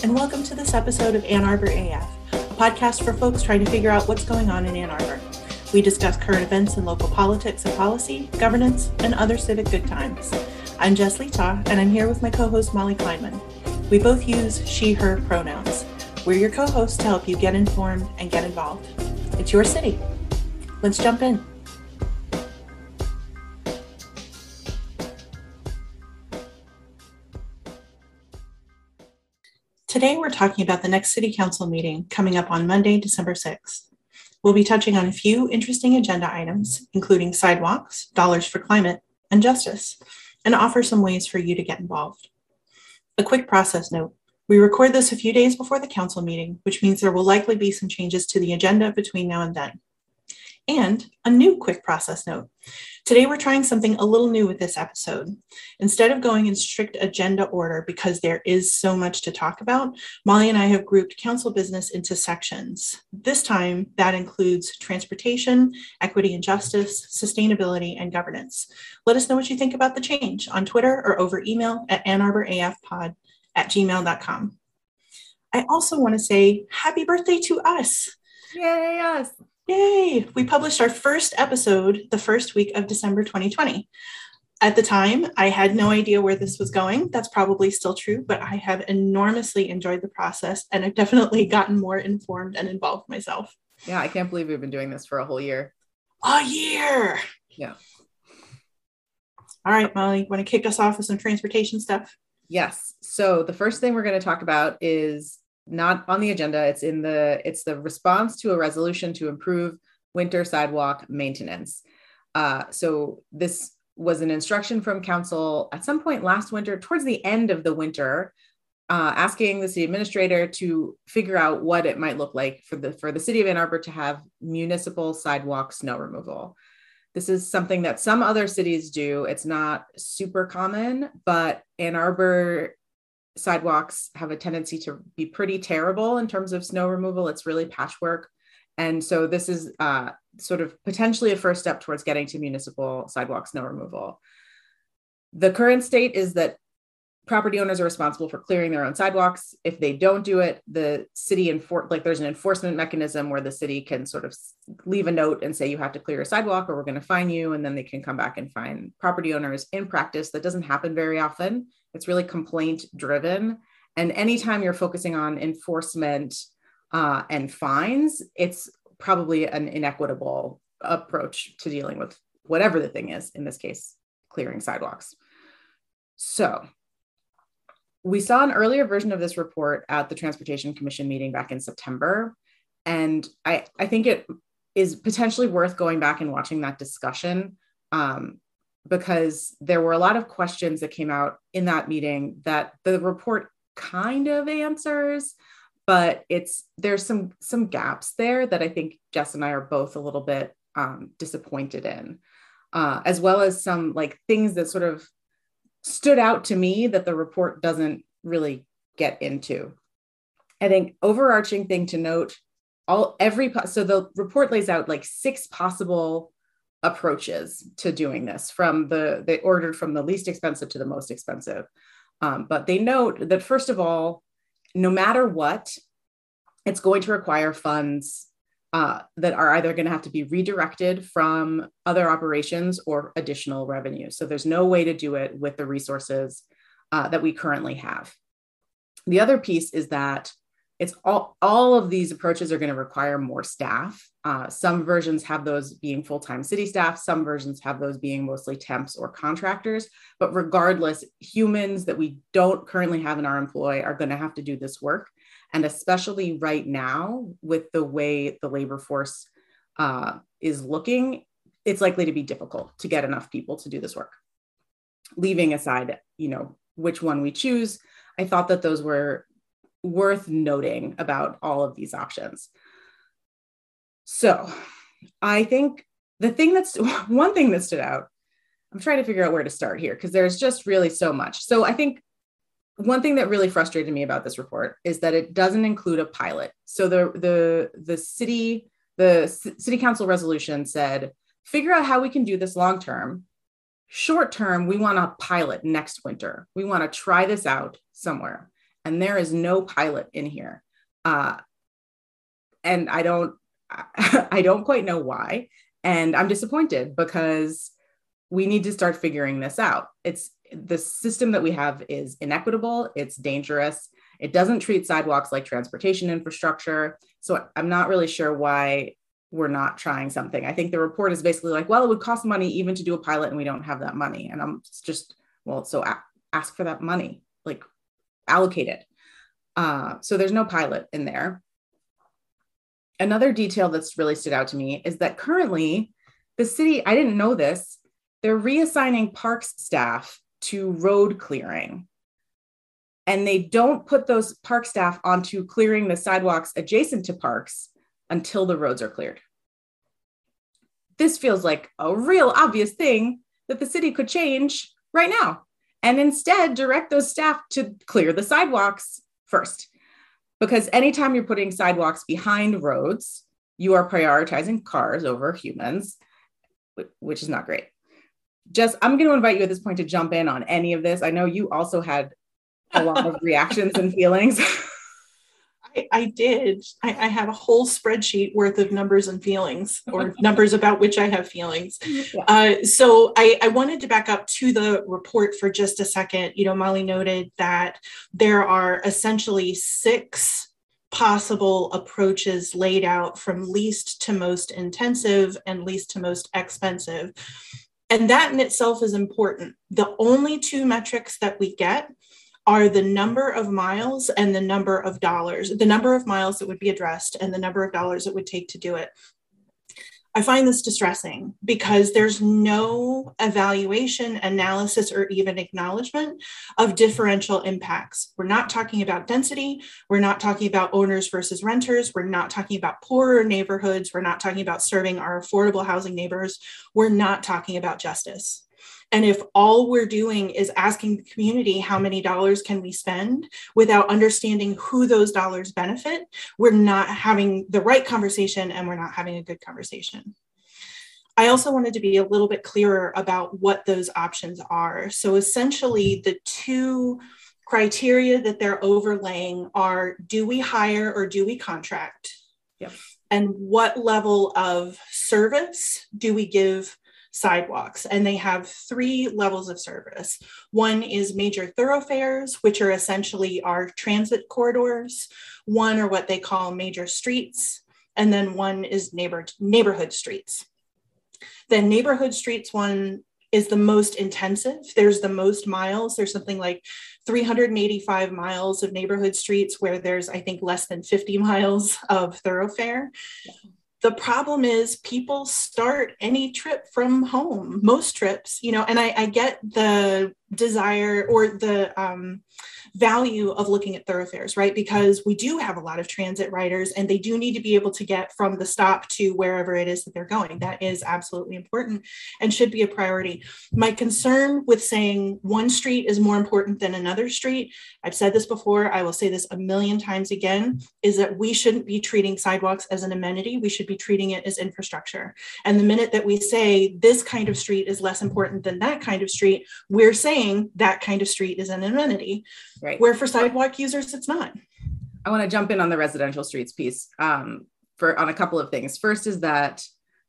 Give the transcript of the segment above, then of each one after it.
and welcome to this episode of Ann Arbor AF, a podcast for folks trying to figure out what's going on in Ann Arbor. We discuss current events in local politics and policy, governance, and other civic good times. I'm Jess Letaw, and I'm here with my co-host Molly Kleinman. We both use she, her pronouns. We're your co-hosts to help you get informed and get involved. It's your city. Let's jump in. Today, we're talking about the next City Council meeting coming up on Monday, December 6th. We'll be touching on a few interesting agenda items, including sidewalks, dollars for climate, and justice, and offer some ways for you to get involved. A quick process note. We record this a few days before the council meeting, which means there will likely be some changes to the agenda between now and then. And a new quick process note. Today, we're trying something a little new with this episode. Instead of going in strict agenda order because there is so much to talk about, Molly and I have grouped council business into sections. This time, that includes transportation, equity and justice, sustainability, and governance. Let us know what you think about the change on Twitter or over email at annarborafpod@gmail.com. I also want to say happy birthday to us. Yay, us. Yay! We published our first episode the first week of December 2020. At the time, I had no idea where this was going. That's probably still true, but I have enormously enjoyed the process and I've definitely gotten more informed and involved myself. Yeah, I can't believe we've been doing this for a whole year. A year! Yeah. All right, Molly, want to kick us off with some transportation stuff? Yes. So the first thing we're going to talk about is not on the agenda. It's the response to a resolution to improve winter sidewalk maintenance. So this was an instruction from council at some point last winter, towards the end of the winter, asking the city administrator to figure out what it might look like for the city of Ann Arbor to have municipal sidewalk snow removal. This is something that some other cities do. It's not super common, but Ann Arbor sidewalks have a tendency to be pretty terrible in terms of snow removal. It's really patchwork. And so this is sort of potentially a first step towards getting to municipal sidewalk snow removal. The current state is that property owners are responsible for clearing their own sidewalks. If they don't do it, the city there's an enforcement mechanism where the city can sort of leave a note and say, you have to clear your sidewalk or we're going to fine you. And then they can come back and fine property owners. In practice, that doesn't happen very often. It's really complaint driven. And anytime you're focusing on enforcement and fines, it's probably an inequitable approach to dealing with whatever the thing is, in this case, clearing sidewalks. So we saw an earlier version of this report at the Transportation Commission meeting back in September. And I think it is potentially worth going back and watching that discussion because there were a lot of questions that came out in that meeting that the report kind of answers, but there's some gaps there that I think Jess and I are both a little bit disappointed in, as well as some things that sort of stood out to me that the report doesn't really get into. I think overarching thing to note, so the report lays out 6 possible approaches to doing this, they ordered from the least expensive to the most expensive. But they note that first of all, no matter what, it's going to require funds that are either going to have to be redirected from other operations or additional revenue. So there's no way to do it with the resources that we currently have. The other piece is that it's all of these approaches are going to require more staff. Some versions have those being full-time city staff. Some versions have those being mostly temps or contractors. But regardless, humans that we don't currently have in our employ are going to have to do this work. And especially right now, with the way the labor force is looking, it's likely to be difficult to get enough people to do this work. Leaving aside, which one we choose, I thought that those were worth noting about all of these options. So I think one thing that stood out, I'm trying to figure out where to start here because there's just really so much. So I think one thing that really frustrated me about this report is that it doesn't include a pilot. So the city council resolution said, figure out how we can do this long-term. Short-term, we want to pilot next winter. We want to try this out somewhere. and there is no pilot in here. And I don't quite know why. And I'm disappointed because we need to start figuring this out. The system that we have is inequitable. It's dangerous. It doesn't treat sidewalks like transportation infrastructure. So I'm not really sure why we're not trying something. I think the report is basically like, well, it would cost money even to do a pilot and we don't have that money. And I'm just, well, so ask for that money, like allocate it. So there's no pilot in there. Another detail that's really stood out to me is that currently the city, I didn't know this, they're reassigning parks staff to road clearing. And they don't put those park staff onto clearing the sidewalks adjacent to parks until the roads are cleared. This feels like a real obvious thing that the city could change right now and instead direct those staff to clear the sidewalks first. Because anytime you're putting sidewalks behind roads, you are prioritizing cars over humans, which is not great. Jess, I'm going to invite you at this point to jump in on any of this. I know you also had a lot of reactions and feelings. I did. I have a whole spreadsheet worth of numbers and feelings, or numbers about which I have feelings. Yeah. So I wanted to back up to the report for just a second. You know, Molly noted that there are essentially 6 possible approaches laid out from least to most intensive and least to most expensive. And that in itself is important. The only 2 metrics that we get are the number of miles and the number of dollars, the number of miles that would be addressed and the number of dollars it would take to do it. I find this distressing because there's no evaluation, analysis, or even acknowledgement of differential impacts. We're not talking about density. We're not talking about owners versus renters. We're not talking about poorer neighborhoods. We're not talking about serving our affordable housing neighbors. We're not talking about justice. And if all we're doing is asking the community how many dollars can we spend without understanding who those dollars benefit, we're not having the right conversation and we're not having a good conversation. I also wanted to be a little bit clearer about what those options are. So essentially the 2 criteria that they're overlaying are, do we hire or do we contract? Yep. And what level of service do we give sidewalks? And they have 3 levels of service. One is major thoroughfares, which are essentially our transit corridors. One are what they call major streets. And then one is neighborhood streets. The neighborhood streets one is the most intensive. There's the most miles. There's something like 385 miles of neighborhood streets where there's, I think, less than 50 miles of thoroughfare. Yeah. The problem is people start any trip from home, most trips, you know, and I get the desire or the value of looking at thoroughfares, right? Because we do have a lot of transit riders and they do need to be able to get from the stop to wherever it is that they're going. That is absolutely important and should be a priority. My concern with saying one street is more important than another street, I've said this before, I will say this a million times again, is that we shouldn't be treating sidewalks as an amenity. We should be treating it as infrastructure. And the minute that we say this kind of street is less important than that kind of street, we're saying that kind of street is an amenity, right? Where for sidewalk users, it's not. I want to jump in on the residential streets piece on a couple of things. First is that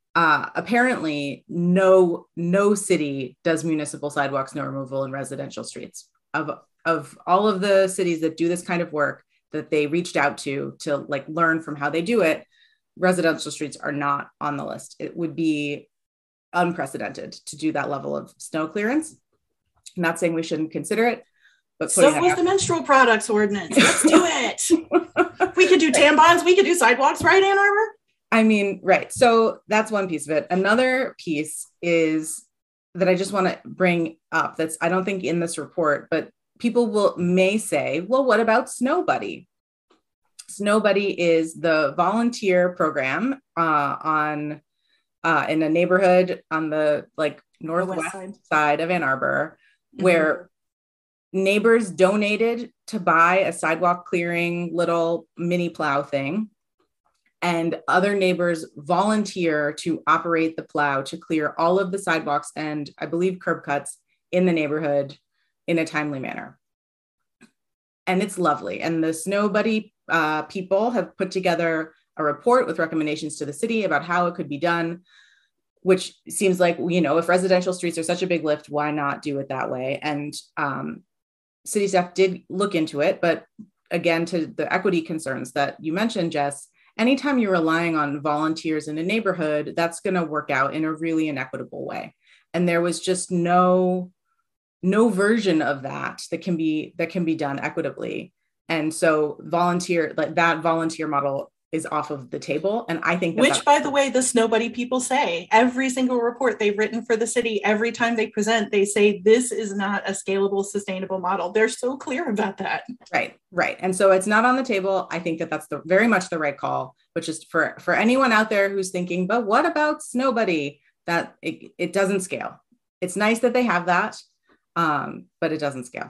apparently no city does municipal sidewalk snow removal in residential streets. Of all of the cities that do this kind of work that they reached out to like learn from how they do it, residential streets are not on the list. It would be unprecedented to do that level of snow clearance. I'm not saying we shouldn't consider it, but so was the menstrual products ordinance. Let's do it. We could do tampons. We could do sidewalks, right, Ann Arbor? I mean, right. So that's one piece of it. Another piece is that I just want to bring up that's, I don't think in this report, but people may say, well, what about Snow Buddy? Snow Buddy is the volunteer program in a neighborhood on the northwest side of Ann Arbor, where neighbors donated to buy a sidewalk clearing little mini plow thing. And other neighbors volunteer to operate the plow to clear all of the sidewalks and I believe curb cuts in the neighborhood in a timely manner. and it's lovely. And the Snow Buddy people have put together a report with recommendations to the city about how it could be done, which seems like, if residential streets are such a big lift, why not do it that way? And city staff did look into it, but again, to the equity concerns that you mentioned, Jess, anytime you're relying on volunteers in a neighborhood, that's going to work out in a really inequitable way. And there was just no version of that can be done equitably. And so that volunteer model is off of the table. And I think which, by the way, the Snow Buddy people say every single report they've written for the city, every time they present, they say this is not a scalable, sustainable model. They're so clear about that. Right. And so it's not on the table. I think that that's very much the right call, but just for anyone out there who's thinking, but what about Snow Buddy? That it doesn't scale. It's nice that they have that, but it doesn't scale.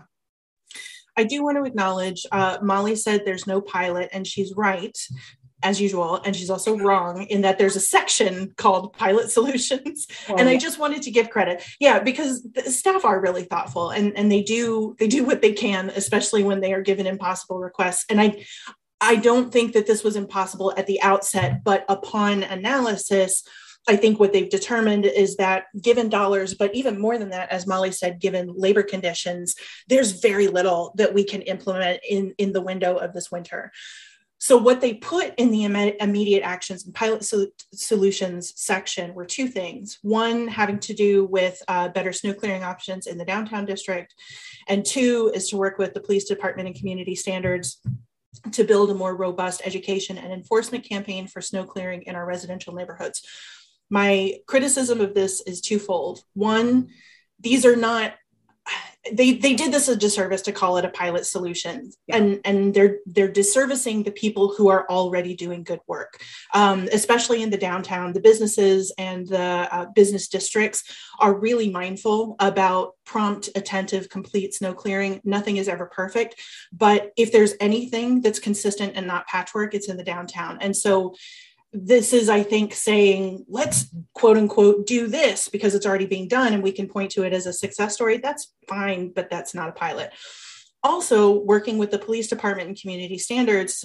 I do want to acknowledge Molly said there's no pilot, and she's right, as usual. And she's also wrong in that there's a section called pilot solutions. And I just wanted to give credit. Yeah, because the staff are really thoughtful and they do what they can, especially when they are given impossible requests. And I don't think that this was impossible at the outset, but upon analysis, I think what they've determined is that given dollars, but even more than that, as Molly said, given labor conditions, there's very little that we can implement in the window of this winter. So what they put in the immediate actions and pilot solutions section were two things. One, having to do with better snow clearing options in the downtown district. And two is to work with the police department and community standards to build a more robust education and enforcement campaign for snow clearing in our residential neighborhoods. My criticism of this is twofold. One, these are not, they did this a disservice to call it a pilot solution. Yeah. And they're disservicing the people who are already doing good work, especially in the downtown. The businesses and the business districts are really mindful about prompt, attentive, complete snow clearing. Nothing is ever perfect, but if there's anything that's consistent and not patchwork, it's in the downtown. And so this is, I think, saying, let's quote unquote do this because it's already being done and we can point to it as a success story. That's fine, but that's not a pilot. Also, working with the police department and community standards,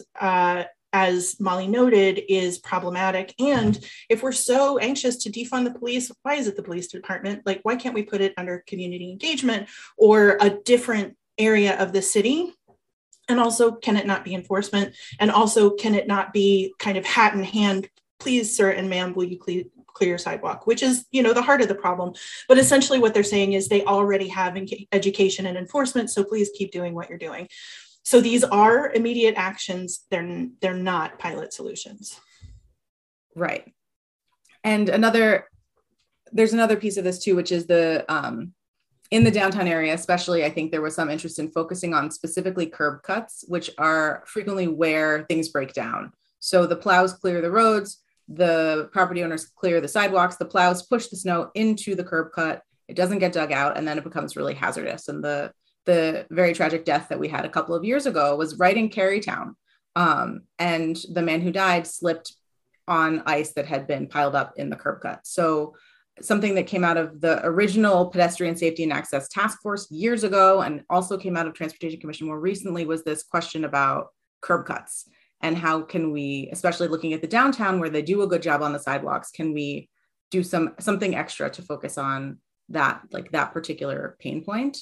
as Molly noted, is problematic. And if we're so anxious to defund the police, why is it the police department? Like, why can't we put it under community engagement or a different area of the city? And also, can it not be enforcement? And also, can it not be kind of hat in hand, please, sir and ma'am, will you clear your sidewalk? Which is, the heart of the problem. But essentially what they're saying is they already have education and enforcement, so please keep doing what you're doing. So these are immediate actions. They're not pilot solutions. Right. And there's another piece of this too, which is in the downtown area, especially, I think there was some interest in focusing on specifically curb cuts, which are frequently where things break down. So the plows clear the roads, the property owners clear the sidewalks, the plows push the snow into the curb cut, it doesn't get dug out, and then it becomes really hazardous. And the very tragic death that we had a couple of years ago was right in Carytown. And the man who died slipped on ice that had been piled up in the curb cut. So something that came out of the original Pedestrian Safety and Access Task Force years ago, and also came out of Transportation Commission more recently, was this question about curb cuts and how can we, especially looking at the downtown where they do a good job on the sidewalks, can we do something extra to focus on that, like that particular pain point?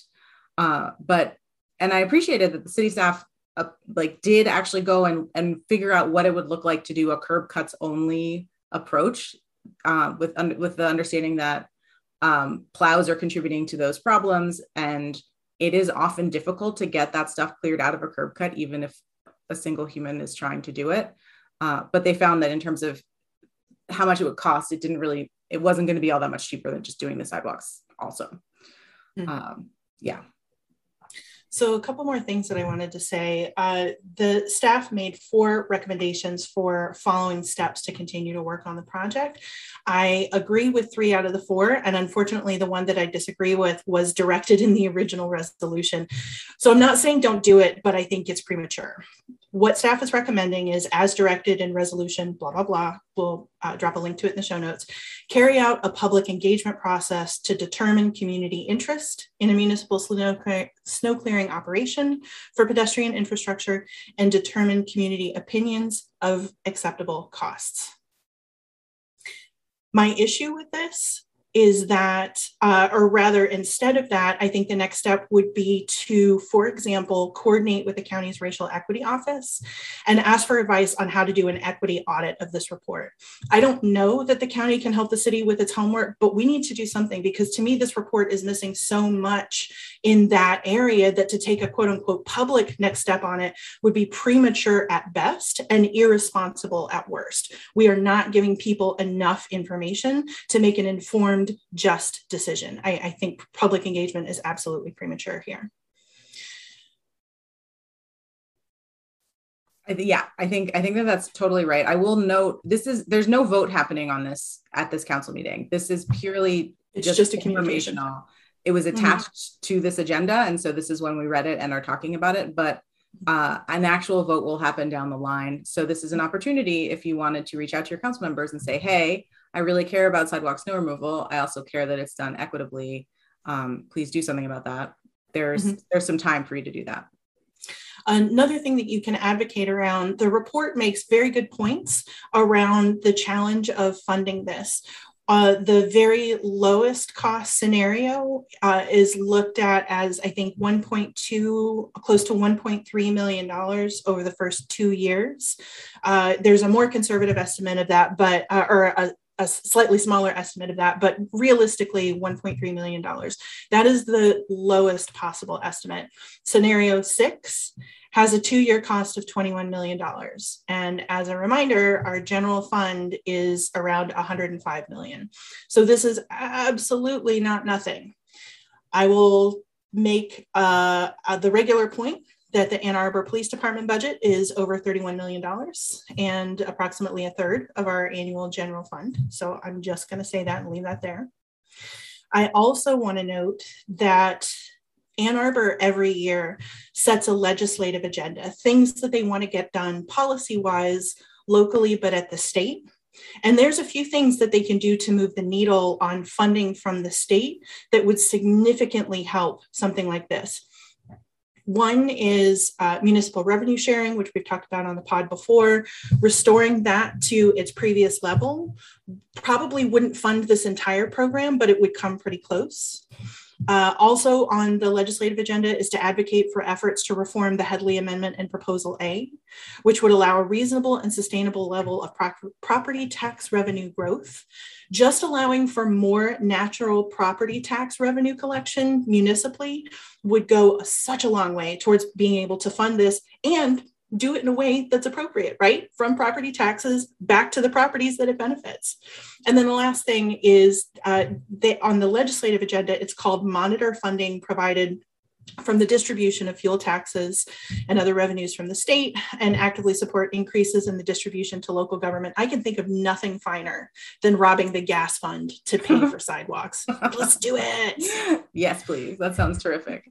And I appreciated that the city staff did actually go and figure out what it would look like to do a curb cuts only approach. With the understanding that plows are contributing to those problems, and it is often difficult to get that stuff cleared out of a curb cut, even if a single human is trying to do it. But they found that in terms of how much it would cost, it wasn't going to be all that much cheaper than just doing the sidewalks also. Yeah. So a couple more things that I wanted to say. The staff made 4 recommendations for following steps to continue to work on the project. I agree with 3 out of the 4, and unfortunately the one that I disagree with was directed in the original resolution. So I'm not saying don't do it, but I think it's premature. What staff is recommending is, as directed in resolution, blah, blah, blah, we'll drop a link to it in the show notes, carry out a public engagement process to determine community interest in a municipal snow clearing operation for pedestrian infrastructure, and determine community opinions of acceptable costs. My issue with this is that, or rather instead of that, I think the next step would be to, for example, coordinate with the county's racial equity office and ask for advice on how to do an equity audit of this report. I don't know that the county can help the city with its homework, but we need to do something, because to me, this report is missing so much in that area that to take a quote unquote public next step on it would be premature at best and irresponsible at worst. We are not giving people enough information to make an informed, just decision. I think public engagement is absolutely premature here. Yeah, I think that that's totally right. I will note there's no vote happening on this at this council meeting. This is purely just a informational. It was attached to this agenda, and so this is when we read it and are talking about it. But an actual vote will happen down the line. So this is an opportunity if you wanted to reach out to your council members and say, "Hey, I really care about sidewalk snow removal. I also care that it's done equitably. Please do something about that." There's some time for you to do that. Another thing that you can advocate around, the report makes very good points around the challenge of funding this. The very lowest cost scenario is looked at as, I think, 1.2, close to $1.3 million over the first 2 years. There's a more conservative estimate of that, but or a slightly smaller estimate of that, but realistically $1.3 million. That is the lowest possible estimate. Scenario 6 has a 2-year cost of $21 million. And as a reminder, our general fund is around $105 million. So this is absolutely not nothing. I will make the regular point that the Ann Arbor Police Department budget is over $31 million and approximately a third of our annual general fund. So I'm just going to say that and leave that there. I also want to note that Ann Arbor every year sets a legislative agenda, things that they want to get done policy-wise, locally, but at the state. And there's a few things that they can do to move the needle on funding from the state that would significantly help something like this. One is municipal revenue sharing, which we've talked about on the pod before. Restoring that to its previous level probably wouldn't fund this entire program, but it would come pretty close. Also on the legislative agenda is to advocate for efforts to reform the Headley Amendment and Proposal A, which would allow a reasonable and sustainable level of property tax revenue growth. Just allowing for more natural property tax revenue collection municipally would go such a long way towards being able to fund this and do it in a way that's appropriate, right? From property taxes back to the properties that it benefits. And then the last thing is on the legislative agenda, it's called monitor funding provided from the distribution of fuel taxes and other revenues from the state, and actively support increases in the distribution to local government. I can think of nothing finer than robbing the gas fund to pay for sidewalks. Let's do it. Yes, please. That sounds terrific.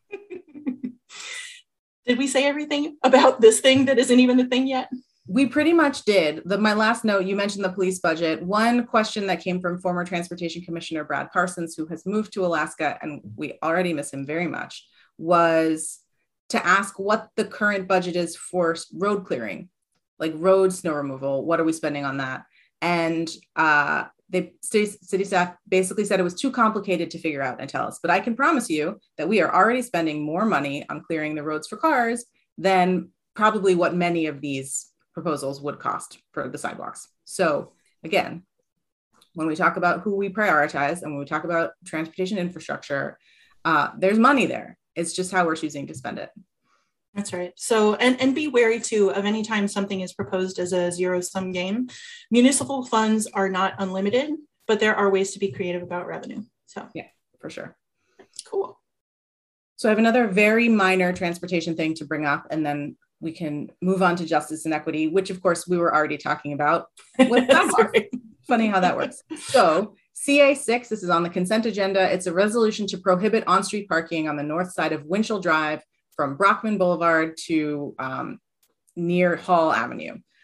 Did we say everything about this thing that isn't even the thing yet? We pretty much did. My last note, you mentioned the police budget. One question that came from former Transportation Commissioner Brad Parsons, who has moved to Alaska, and we already miss him very much, was to ask what the current budget is for road clearing, like road snow removal. What are we spending on that? And the city staff basically said it was too complicated to figure out and tell us. But I can promise you that we are already spending more money on clearing the roads for cars than probably what many of these proposals would cost for the sidewalks. So again, when we talk about who we prioritize and when we talk about transportation infrastructure, there's money there. It's just how we're choosing to spend it. That's right. So, and be wary too of any time something is proposed as a zero-sum game. Municipal funds are not unlimited, but there are ways to be creative about revenue. So yeah, for sure. Cool. So I have another very minor transportation thing to bring up, and then we can move on to justice and equity, which of course we were already talking about. Right. Funny how that works. So CA6, this is on the consent agenda. It's a resolution to prohibit on-street parking on the north side of Winchell Drive from Brockman Boulevard to near Hall Avenue.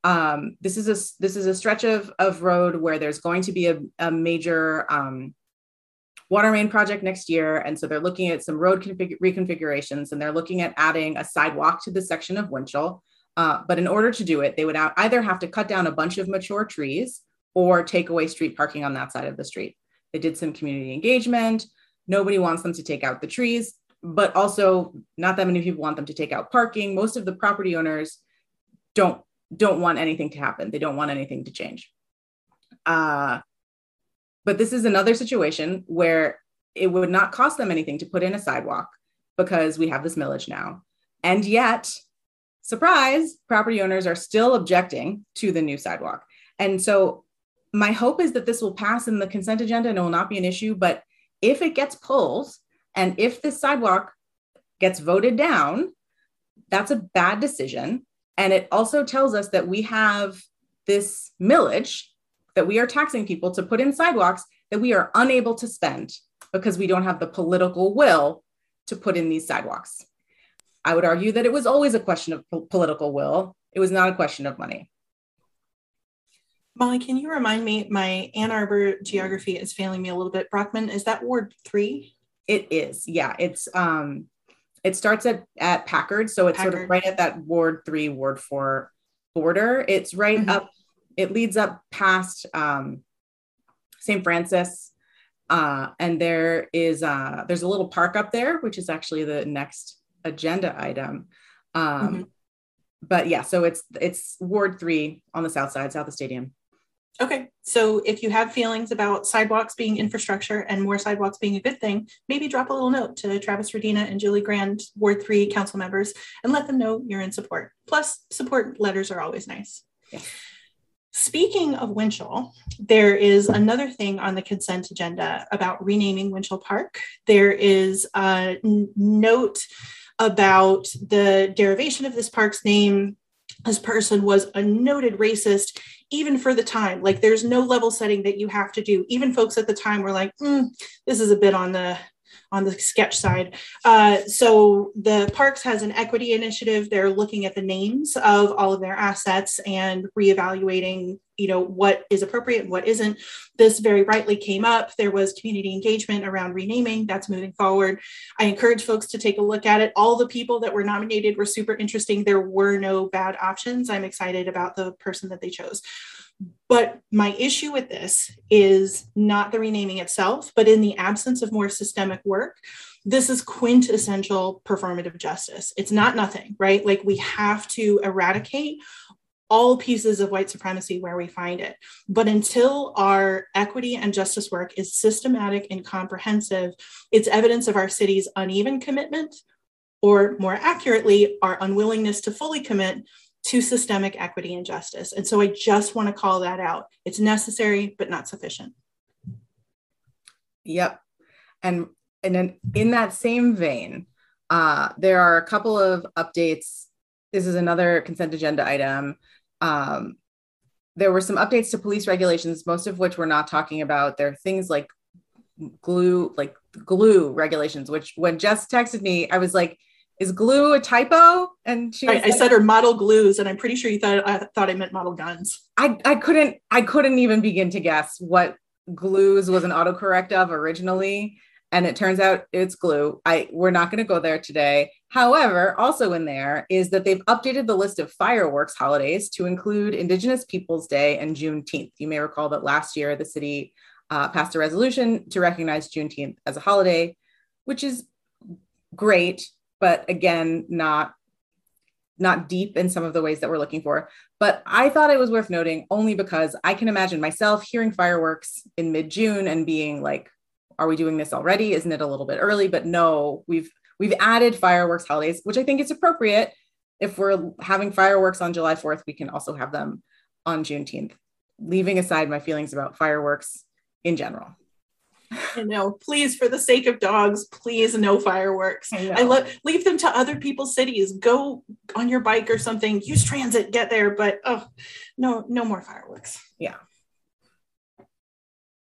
This is a stretch of road where there's going to be a major water main project next year. And so they're looking at some road reconfigurations, and they're looking at adding a sidewalk to this section of Winchell. But in order to do it, they would either have to cut down a bunch of mature trees or take away street parking on that side of the street. They did some community engagement. Nobody wants them to take out the trees, but also not that many people want them to take out parking. Most of the property owners don't want anything to happen. They don't want anything to change. But this is another situation where it would not cost them anything to put in a sidewalk because we have this millage now. And yet, surprise, property owners are still objecting to the new sidewalk. And so my hope is that this will pass in the consent agenda and it will not be an issue. But if it gets pulled and if this sidewalk gets voted down, that's a bad decision. And it also tells us that we have this millage that we are taxing people to put in sidewalks that we are unable to spend because we don't have the political will to put in these sidewalks. I would argue that it was always a question of political will. It was not a question of money. Molly, can you remind me, my Ann Arbor geography is failing me a little bit. Brockman, is that Ward 3? It is, yeah. It's it starts at Packard, so it's sort of right at that Ward 3, Ward 4 border. It's right up, it leads up past St. Francis, and there's a little park up there, which is actually the next agenda item. But yeah, so it's Ward 3 on the south side, south of the stadium. Okay, so if you have feelings about sidewalks being infrastructure and more sidewalks being a good thing, maybe drop a little note to Travis Rodina and Julie Grand, Ward 3 council members, and let them know you're in support. Plus, support letters are always nice. Yeah. Speaking of Winchell, there is another thing on the consent agenda about renaming Winchell Park. There is a note about the derivation of this park's name. This person was a noted racist, even for the time. Like, there's no level setting that you have to do. Even folks at the time were like, this is a bit on the sketch side. So the Parks has an equity initiative. They're looking at the names of all of their assets and reevaluating, what is appropriate and what isn't. This very rightly came up. There was community engagement around renaming. That's moving forward. I encourage folks to take a look at it. All the people that were nominated were super interesting. There were no bad options. I'm excited about the person that they chose. But my issue with this is not the renaming itself, but in the absence of more systemic work, this is quintessential performative justice. It's not nothing, right? Like, we have to eradicate all pieces of white supremacy where we find it. But until our equity and justice work is systematic and comprehensive, it's evidence of our city's uneven commitment, or more accurately, our unwillingness to fully commit to systemic equity and justice. And so I just want to call that out. It's necessary, but not sufficient. Yep. And then in that same vein, there are a couple of updates. This is another consent agenda item. There were some updates to police regulations, most of which we're not talking about. There are things like glue regulations, which when Jess texted me, I was like, is glue a typo? And she I said her model glues, and I'm pretty sure I thought I meant model guns. I couldn't even begin to guess what glues was an autocorrect of originally. And it turns out it's glue. We're not going to go there today. However, also in there is that they've updated the list of fireworks holidays to include Indigenous Peoples Day and Juneteenth. You may recall that last year the city passed a resolution to recognize Juneteenth as a holiday, which is great, but again, not deep in some of the ways that we're looking for. But I thought it was worth noting only because I can imagine myself hearing fireworks in mid-June and being like, are we doing this already? Isn't it a little bit early? But no, we've added fireworks holidays, which I think is appropriate. If we're having fireworks on July 4th, we can also have them on Juneteenth, leaving aside my feelings about fireworks in general. Please, for the sake of dogs, please, no fireworks. Leave them to other people's cities. Go on your bike or something, use transit, get there, but no more fireworks. Yeah.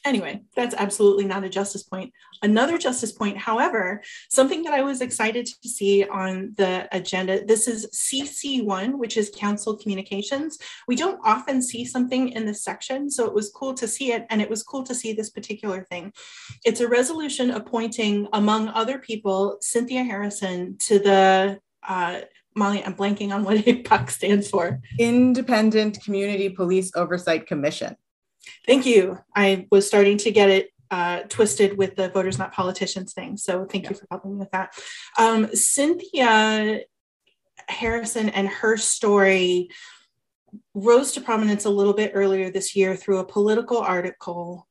Anyway, that's absolutely not a justice point. Another justice point, however, something that I was excited to see on the agenda, this is CC1, which is Council Communications. We don't often see something in this section, so it was cool to see it, and it was cool to see this particular thing. It's a resolution appointing, among other people, Cynthia Harrison to the, Molly, I'm blanking on what ICPOC stands for. Independent Community Police Oversight Commission. Thank you. I was starting to get it twisted with the voters, not politicians thing. So thank you for helping me with that. Cynthia Harrison and her story rose to prominence a little bit earlier this year through a Politico article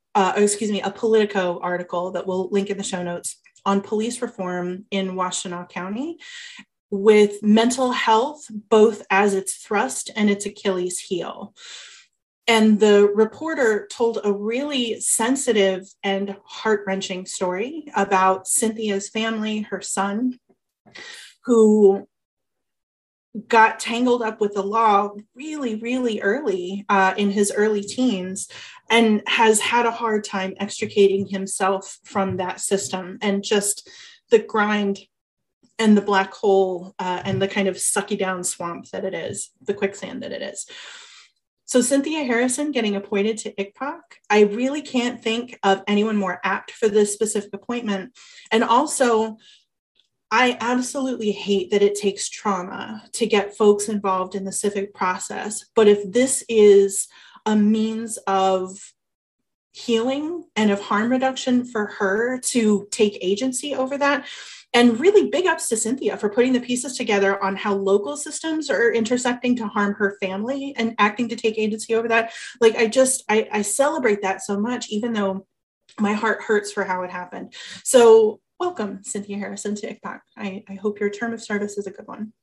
that we'll link in the show notes on police reform in Washtenaw County, with mental health both as its thrust and its Achilles heel. And the reporter told a really sensitive and heart-wrenching story about Cynthia's family, her son, who got tangled up with the law really, really early in his early teens, and has had a hard time extricating himself from that system, and just the grind and the black hole and the kind of sucky down swamp that it is, the quicksand that it is. So Cynthia Harrison getting appointed to ICPOC, I really can't think of anyone more apt for this specific appointment. And also, I absolutely hate that it takes trauma to get folks involved in the civic process. But if this is a means of healing and of harm reduction for her to take agency over that, and really big ups to Cynthia for putting the pieces together on how local systems are intersecting to harm her family and acting to take agency over that. Like, I celebrate that so much, even though my heart hurts for how it happened. So welcome, Cynthia Harrison, to ICPOC. I hope your term of service is a good one.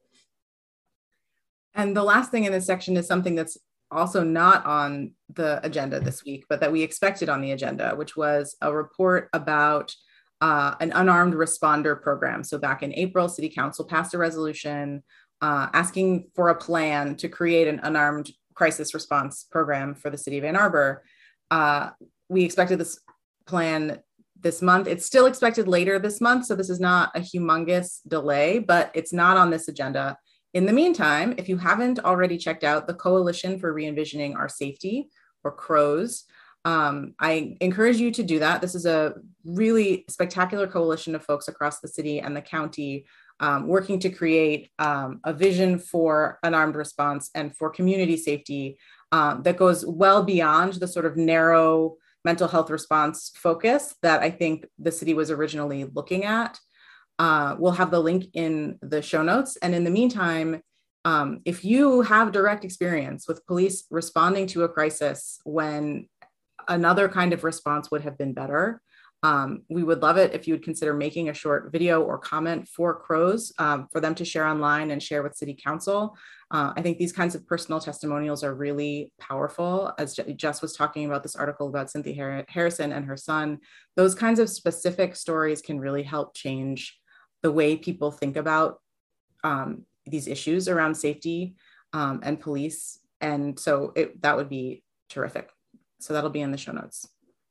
And the last thing in this section is something that's also not on the agenda this week, but that we expected on the agenda, which was a report about an unarmed responder program. So back in April, City Council passed a resolution asking for a plan to create an unarmed crisis response program for the city of Ann Arbor. We expected this plan this month. It's still expected later this month, so this is not a humongous delay, but it's not on this agenda. In the meantime, if you haven't already checked out the Coalition for Re-envisioning Our Safety, or CROWS, I encourage you to do that. This is a really spectacular coalition of folks across the city and the county working to create a vision for unarmed response and for community safety that goes well beyond the sort of narrow mental health response focus that I think the city was originally looking at. We'll have the link in the show notes. And in the meantime, if you have direct experience with police responding to a crisis when another kind of response would have been better, we would love it if you would consider making a short video or comment for CROWS for them to share online and share with City Council. I think these kinds of personal testimonials are really powerful. As Jess was talking about this article about Cynthia Harrison and her son, those kinds of specific stories can really help change the way people think about these issues around safety and police. And so that would be terrific. So that'll be in the show notes.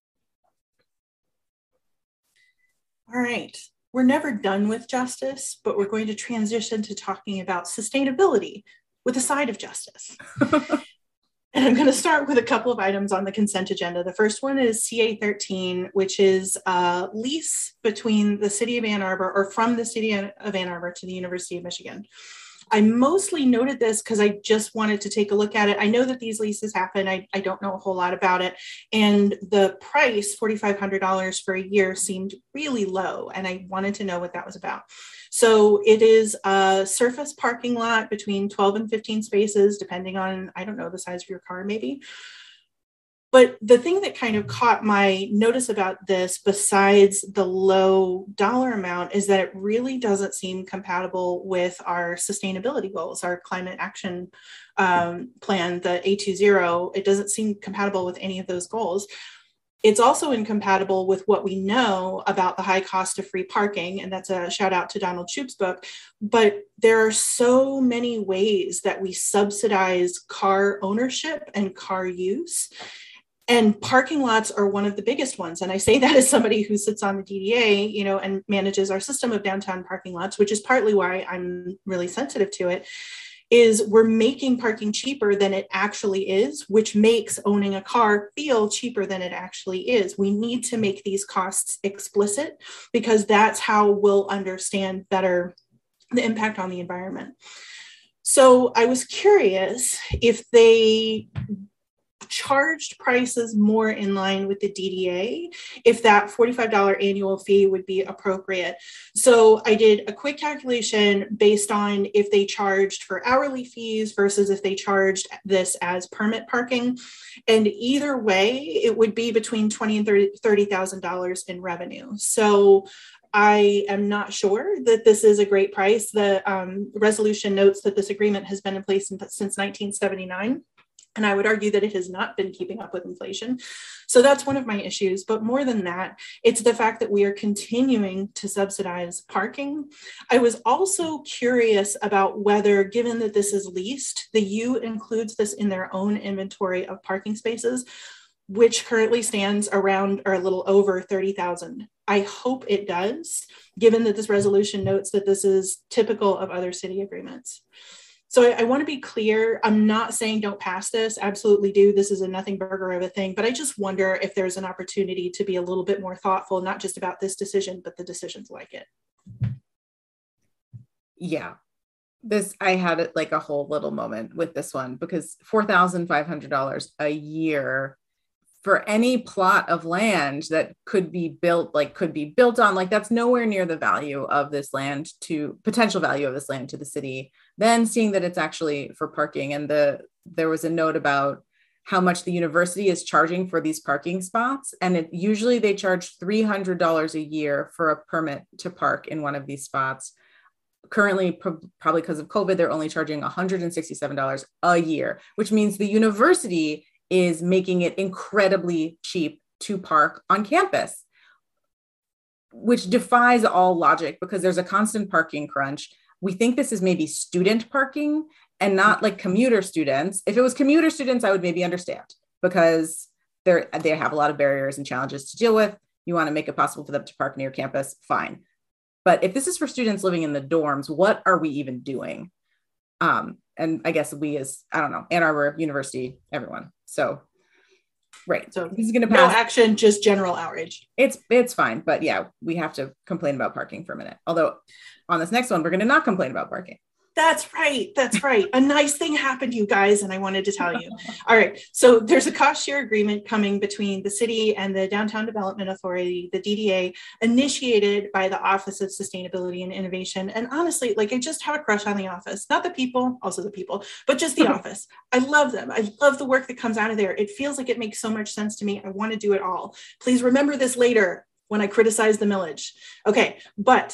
All right. We're never done with justice, but we're going to transition to talking about sustainability with a side of justice. And I'm going to start with a couple of items on the consent agenda. The first one is CA13, which is a lease between the city of Ann Arbor, or from the city of Ann Arbor to the University of Michigan. I mostly noted this because I just wanted to take a look at it. I know that these leases happen. I don't know a whole lot about it. And the price, $4,500 for a year, seemed really low. And I wanted to know what that was about. So it is a surface parking lot between 12 and 15 spaces, depending on, I don't know, the size of your car maybe. But the thing that kind of caught my notice about this, besides the low dollar amount, is that it really doesn't seem compatible with our sustainability goals, our climate action plan, the A20. It doesn't seem compatible with any of those goals. It's also incompatible with what we know about the high cost of free parking, and that's a shout out to Donald Shoup's book. But there are so many ways that we subsidize car ownership and car use. And parking lots are one of the biggest ones. And I say that as somebody who sits on the DDA, and manages our system of downtown parking lots, which is partly why I'm really sensitive to it, is we're making parking cheaper than it actually is, which makes owning a car feel cheaper than it actually is. We need to make these costs explicit because that's how we'll understand better the impact on the environment. So I was curious if they charged prices more in line with the DDA, if that $45 annual fee would be appropriate. So I did a quick calculation based on if they charged for hourly fees versus if they charged this as permit parking. And either way, it would be between $20,000 and $30,000 in revenue. So I am not sure that this is a great price. The resolution notes that this agreement has been in place since 1979. And I would argue that it has not been keeping up with inflation. So that's one of my issues. But more than that, it's the fact that we are continuing to subsidize parking. I was also curious about whether, given that this is leased, the U includes this in their own inventory of parking spaces, which currently stands around or a little over 30,000. I hope it does, given that this resolution notes that this is typical of other city agreements. So I want to be clear. I'm not saying don't pass this. Absolutely do. This is a nothing burger of a thing. But I just wonder if there's an opportunity to be a little bit more thoughtful, not just about this decision, but the decisions like it. Yeah. I had like a whole little moment with this one because $4,500 a year for any plot of land that could be built on, like that's nowhere near the value of this land potential value of this land to the city. Then seeing that it's actually for parking, and there was a note about how much the university is charging for these parking spots. And usually they charge $300 a year for a permit to park in one of these spots. Currently, probably because of COVID, they're only charging $167 a year, which means the university is making it incredibly cheap to park on campus, which defies all logic because there's a constant parking crunch. We think this is maybe student parking and not like commuter students. If it was commuter students, I would maybe understand because they have a lot of barriers and challenges to deal with. You want to make it possible for them to park near campus, fine. But if this is for students living in the dorms, what are we even doing? And I guess we as, I don't know, Ann Arbor University, everyone. So, right. So this is going to pass. No action, just general outrage. It's fine. But yeah, we have to complain about parking for a minute. Although on this next one, we're going to not complain about parking. That's right. That's right. A nice thing happened, you guys, and I wanted to tell you. All right. So there's a cost share agreement coming between the city and the Downtown Development Authority, the DDA, initiated by the Office of Sustainability and Innovation. And honestly, like I just have a crush on the office, not the people, also the people, but just the office. I love them. I love the work that comes out of there. It feels like it makes so much sense to me. I want to do it all. Please remember this later when I criticize the millage. Okay, but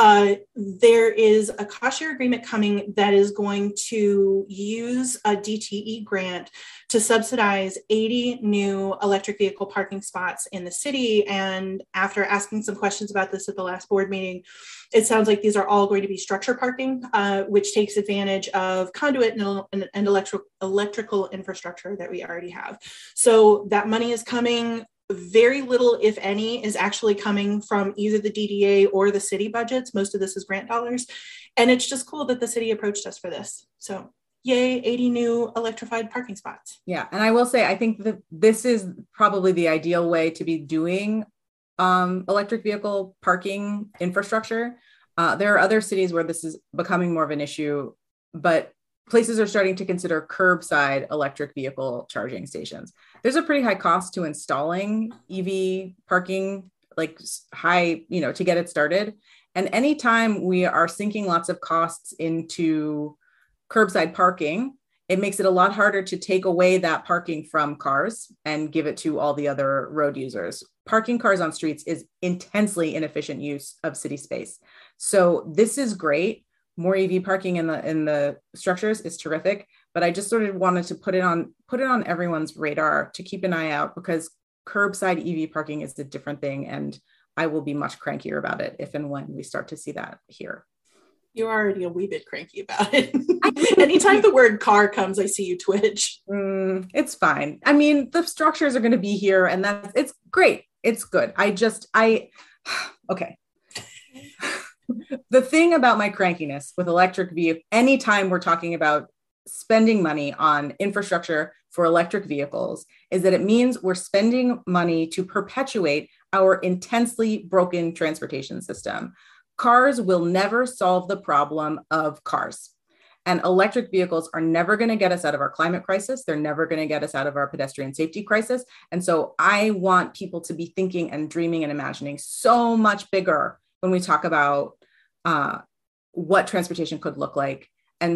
there is a cost share agreement coming that is going to use a DTE grant to subsidize 80 new electric vehicle parking spots in the city. And after asking some questions about this at the last board meeting, it sounds like these are all going to be structure parking, which takes advantage of conduit and electrical infrastructure that we already have. So that money is coming. Very little, if any, is actually coming from either the DDA or the city budgets. Most of this is grant dollars. And it's just cool that the city approached us for this. So yay, 80 new electrified parking spots. Yeah. And I will say, I think that this is probably the ideal way to be doing electric vehicle parking infrastructure. There are other cities where this is becoming more of an issue, but places are starting to consider curbside electric vehicle charging stations. There's a pretty high cost to installing EV parking, like high, to get it started. And anytime we are sinking lots of costs into curbside parking, it makes it a lot harder to take away that parking from cars and give it to all the other road users. Parking cars on streets is intensely inefficient use of city space. So this is great. More EV parking in the structures is terrific, but I just sort of wanted to put it on everyone's radar to keep an eye out because curbside EV parking is a different thing, and I will be much crankier about it if and when we start to see that here. You're already a wee bit cranky about it. Anytime the word car comes, I see you twitch. It's fine. I mean, the structures are going to be here, and it's great. It's good. Okay. The thing about my crankiness with electric vehicle, anytime we're talking about spending money on infrastructure for electric vehicles, is that it means we're spending money to perpetuate our intensely broken transportation system. Cars will never solve the problem of cars. And electric vehicles are never going to get us out of our climate crisis. They're never going to get us out of our pedestrian safety crisis. And so I want people to be thinking and dreaming and imagining so much bigger when we talk about what transportation could look like. And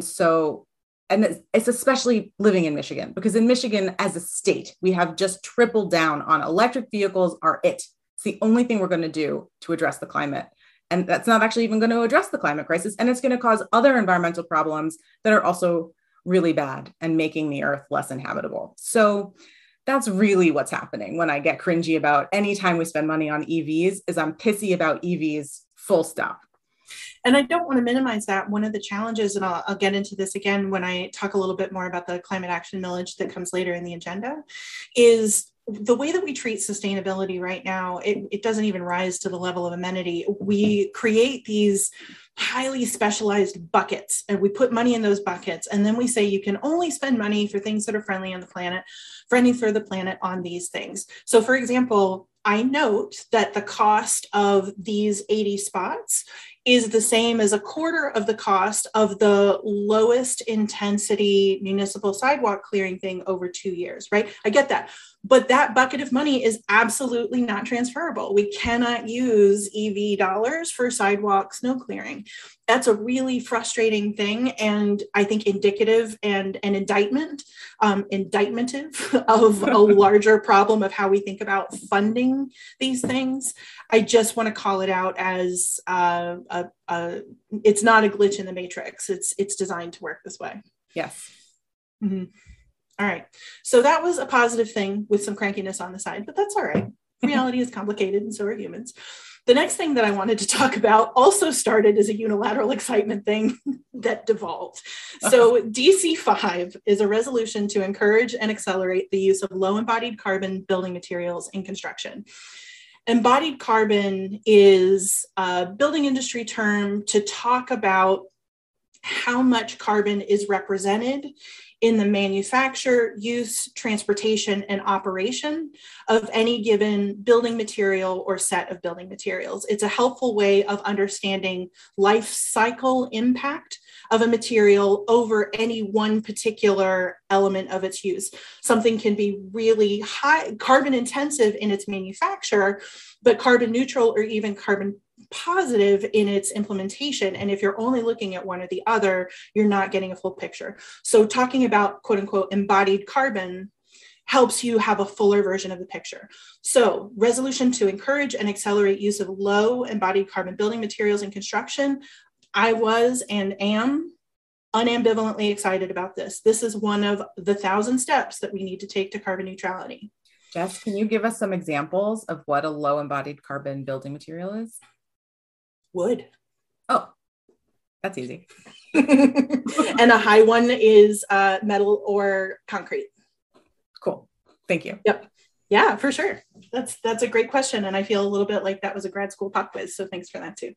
it's especially living in Michigan, because in Michigan as a state, we have just tripled down on electric vehicles are it. It's the only thing we're going to do to address the climate. And that's not actually even going to address the climate crisis. And it's going to cause other environmental problems that are also really bad and making the earth less inhabitable. So that's really what's happening when I get cringy about any time we spend money on EVs, is I'm pissy about EVs, full stop. And I don't want to minimize that. One of the challenges, and I'll get into this again when I talk a little bit more about the climate action millage that comes later in the agenda, is the way that we treat sustainability right now. It doesn't even rise to the level of amenity. We create these highly specialized buckets, and we put money in those buckets. And then we say you can only spend money for things that are friendly for the planet on these things. So for example, I note that the cost of these 80 spots is the same as a quarter of the cost of the lowest intensity municipal sidewalk clearing thing over 2 years, right? I get that. But that bucket of money is absolutely not transferable. We cannot use EV dollars for sidewalk snow clearing. That's a really frustrating thing, and I think indicative and an indictment, indictmentative of a larger problem of how we think about funding these things. I just want to call it out as it's not a glitch in the matrix. It's designed to work this way. Yes. Mm-hmm. All right. So that was a positive thing with some crankiness on the side, but that's all right. Reality is complicated, and so are humans. The next thing that I wanted to talk about also started as a unilateral excitement thing that devolved. So DC5 is a resolution to encourage and accelerate the use of low embodied carbon building materials in construction. Embodied carbon is a building industry term to talk about how much carbon is represented in the manufacture, use, transportation, and operation of any given building material or set of building materials. It's a helpful way of understanding life cycle impact of a material over any one particular element of its use. Something can be really high carbon intensive in its manufacture, but carbon neutral or even carbon positive in its implementation. And if you're only looking at one or the other, you're not getting a full picture. So talking about quote unquote embodied carbon helps you have a fuller version of the picture. So resolution to encourage and accelerate use of low embodied carbon building materials in construction. I was and am unambivalently excited about this. This is one of the 1,000 steps that we need to take to carbon neutrality. Jess, can you give us some examples of what a low embodied carbon building material is? Wood. Oh, that's easy. And a high one is metal or concrete. Cool. Thank you. Yep. Yeah, for sure. That's a great question. And I feel a little bit like that was a grad school pop quiz. So thanks for that too.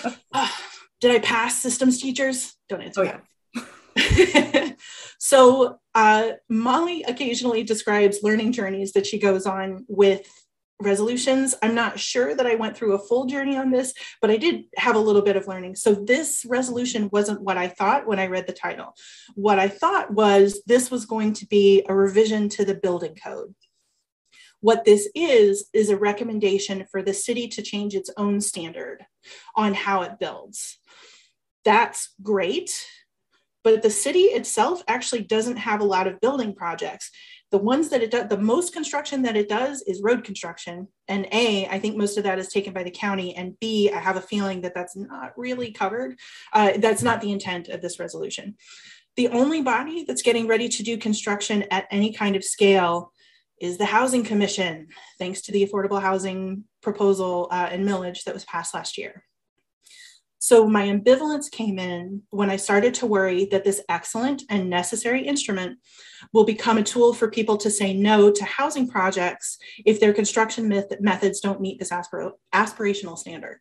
Did I pass systems teachers? Don't answer that. Yeah. So Molly occasionally describes learning journeys that she goes on with resolutions. I'm not sure that I went through a full journey on this, but I did have a little bit of learning. So this resolution wasn't what I thought when I read the title. What I thought was this was going to be a revision to the building code. What this is a recommendation for the city to change its own standard on how it builds. That's great, but the city itself actually doesn't have a lot of building projects. The ones that it does, the most construction that it does is road construction. And A, I think most of that is taken by the county. And B, I have a feeling that that's not really covered. That's not the intent of this resolution. The only body that's getting ready to do construction at any kind of scale is the Housing Commission, thanks to the affordable housing proposal and millage that was passed last year. So my ambivalence came in when I started to worry that this excellent and necessary instrument will become a tool for people to say no to housing projects if their construction methods don't meet this aspirational standard.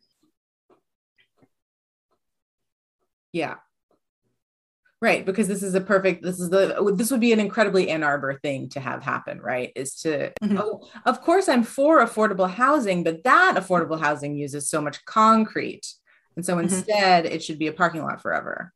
Yeah. Right, because this would be an incredibly Ann Arbor thing to have happen, right? Is to, oh, of course I'm for affordable housing, but that affordable housing uses so much concrete. And so instead it should be a parking lot forever.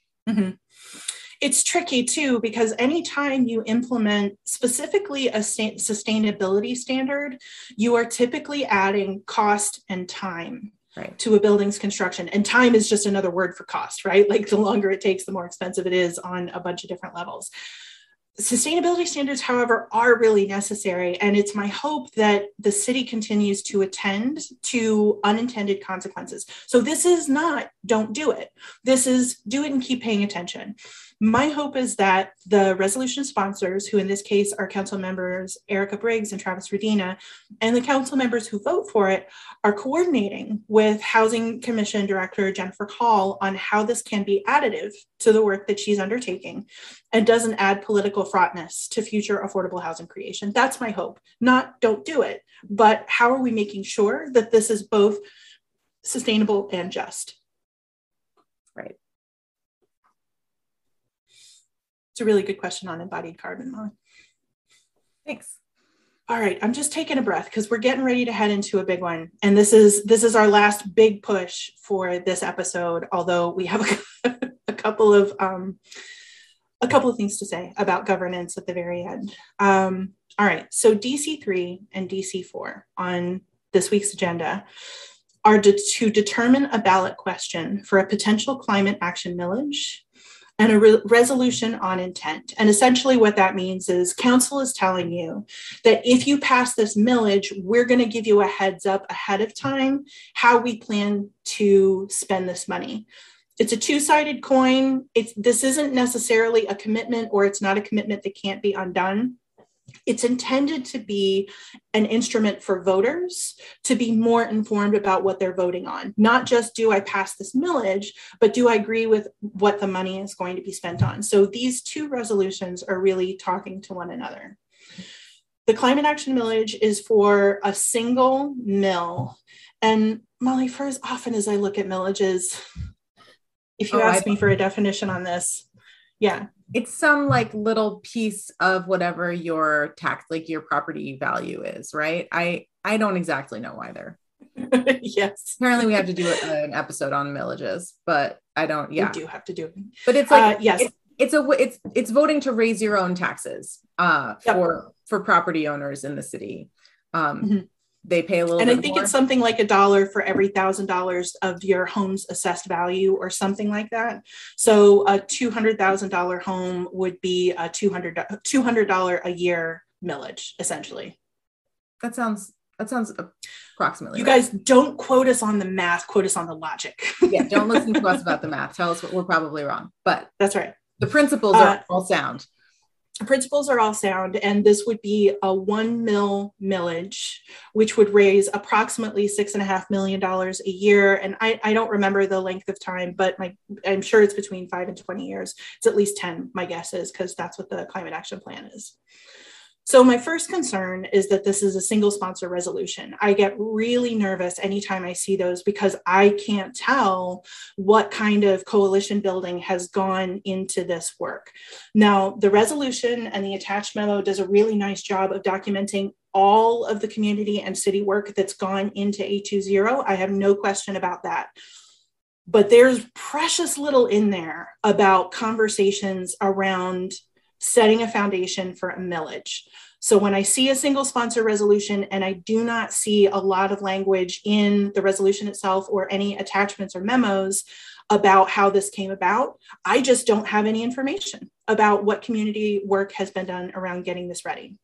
It's tricky too, because anytime you implement specifically a sustainability standard, you are typically adding cost and time. Right. To a building's construction. And time is just another word for cost, right? Like the longer it takes, the more expensive it is on a bunch of different levels. Sustainability standards, however, are really necessary. And it's my hope that the city continues to attend to unintended consequences. So this is not don't do it. This is do it and keep paying attention. My hope is that the resolution sponsors, who in this case are council members Erica Briggs and Travis Radina, and the council members who vote for it, are coordinating with Housing Commission Director Jennifer Hall on how this can be additive to the work that she's undertaking and doesn't add political fraughtness to future affordable housing creation. That's my hope. Not don't do it, but how are we making sure that this is both sustainable and just? Right. It's a really good question on embodied carbon, Molly. Thanks. All right, I'm just taking a breath because we're getting ready to head into a big one. And this is our last big push for this episode, although we have a couple of things to say about governance at the very end. All right, so DC3 and DC4 on this week's agenda are to determine a ballot question for a potential climate action millage and a resolution on intent. And essentially what that means is council is telling you that if you pass this millage, we're going to give you a heads up ahead of time how we plan to spend this money. It's a two-sided coin. This isn't necessarily a commitment, or it's not a commitment that can't be undone. It's intended to be an instrument for voters to be more informed about what they're voting on. Not just do I pass this millage, but do I agree with what the money is going to be spent on? So these two resolutions are really talking to one another. The climate action millage is for a single mill. And Molly, for as often as I look at millages, if you ask me for a definition on this, yeah. It's some like little piece of whatever your tax, like your property value is, right? I don't exactly know either. Yes. Apparently we have to do an episode on millages, but I don't, yeah. We do have to do it. But it's like, yes. It's voting to raise your own taxes for property owners in the city. They pay a little bit more. And I think it's something like $1 for every $1,000 of your home's assessed value or something like that. So a $200,000 home would be a $200 a year millage, essentially. That sounds approximately You right. guys don't quote us on the math, quote us on the logic. Yeah, don't listen to us about the math. Tell us what we're probably wrong. But that's right. The principles are all sound. Principles are all sound, and this would be a 1 mil millage, which would raise approximately $6.5 million a year. And I don't remember the length of time, but I'm sure it's between 5 and 20 years. It's at least 10, my guess is, because that's what the climate action plan is. So my first concern is that this is a single sponsor resolution. I get really nervous anytime I see those because I can't tell what kind of coalition building has gone into this work. Now, the resolution and the attached memo does a really nice job of documenting all of the community and city work that's gone into 820. I have no question about that. But there's precious little in there about conversations around setting a foundation for a millage. So when I see a single sponsor resolution and I do not see a lot of language in the resolution itself or any attachments or memos about how this came about, I just don't have any information about what community work has been done around getting this ready.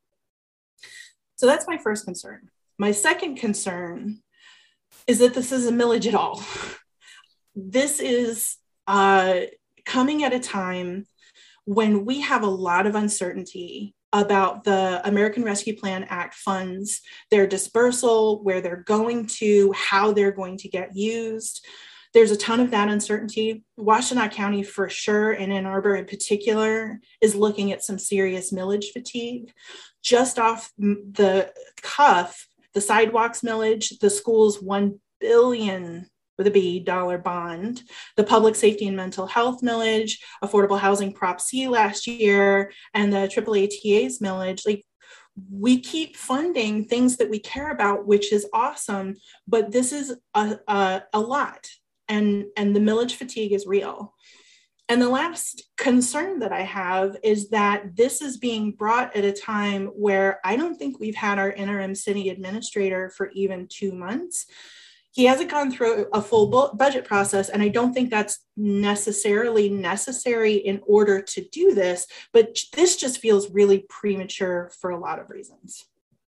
So that's my first concern. My second concern is that this is a millage at all. This is coming at a time when we have a lot of uncertainty about the American Rescue Plan Act funds, their dispersal, where they're going to, how they're going to get used. There's a ton of that uncertainty. Washtenaw County for sure, and Ann Arbor in particular, is looking at some serious millage fatigue. Just off the cuff, the sidewalks millage, the school's $1 billion with a B dollar bond, the public safety and mental health millage, affordable housing Prop C last year, and the AAATA's millage. Like, we keep funding things that we care about, which is awesome, but this is a lot, and the millage fatigue is real. And the last concern that I have is that this is being brought at a time where I don't think we've had our interim city administrator for even 2 months. He hasn't gone through a full budget process, and I don't think that's necessarily necessary in order to do this, but this just feels really premature for a lot of reasons.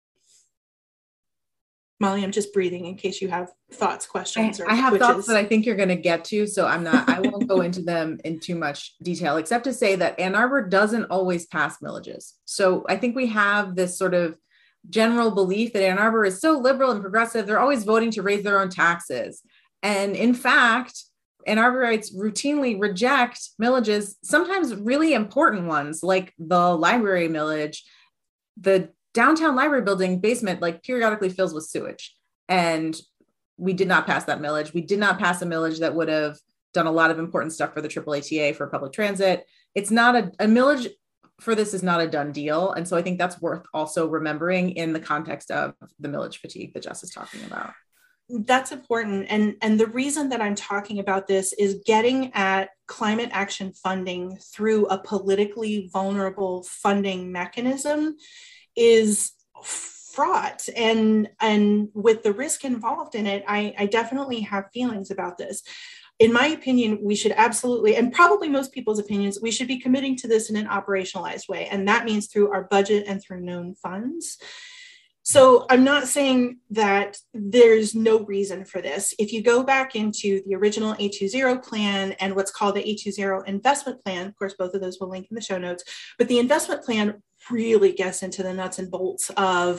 Molly, I'm just breathing in case you have thoughts, questions. I have thoughts that I think you're going to get to, so I won't go into them in too much detail, except to say that Ann Arbor doesn't always pass millages. So I think we have this sort of general belief that Ann Arbor is so liberal and progressive, they're always voting to raise their own taxes. And in fact, Ann Arborites routinely reject millages, sometimes really important ones, like the library millage. The downtown library building basement like periodically fills with sewage. And we did not pass that millage. We did not pass a millage that would have done a lot of important stuff for the AAATA, for public transit. It's not a millage for this is not a done deal. And so I think that's worth also remembering in the context of the millage fatigue that Jess is talking about. That's important. And the reason that I'm talking about this is getting at climate action funding through a politically vulnerable funding mechanism is fraught. And with the risk involved in it, I definitely have feelings about this. In my opinion, we should absolutely, and probably most people's opinions, we should be committing to this in an operationalized way. And that means through our budget and through known funds. So I'm not saying that there's no reason for this. If you go back into the original A20 plan and what's called the A20 investment plan, of course, both of those will link in the show notes, but the investment plan really gets into the nuts and bolts of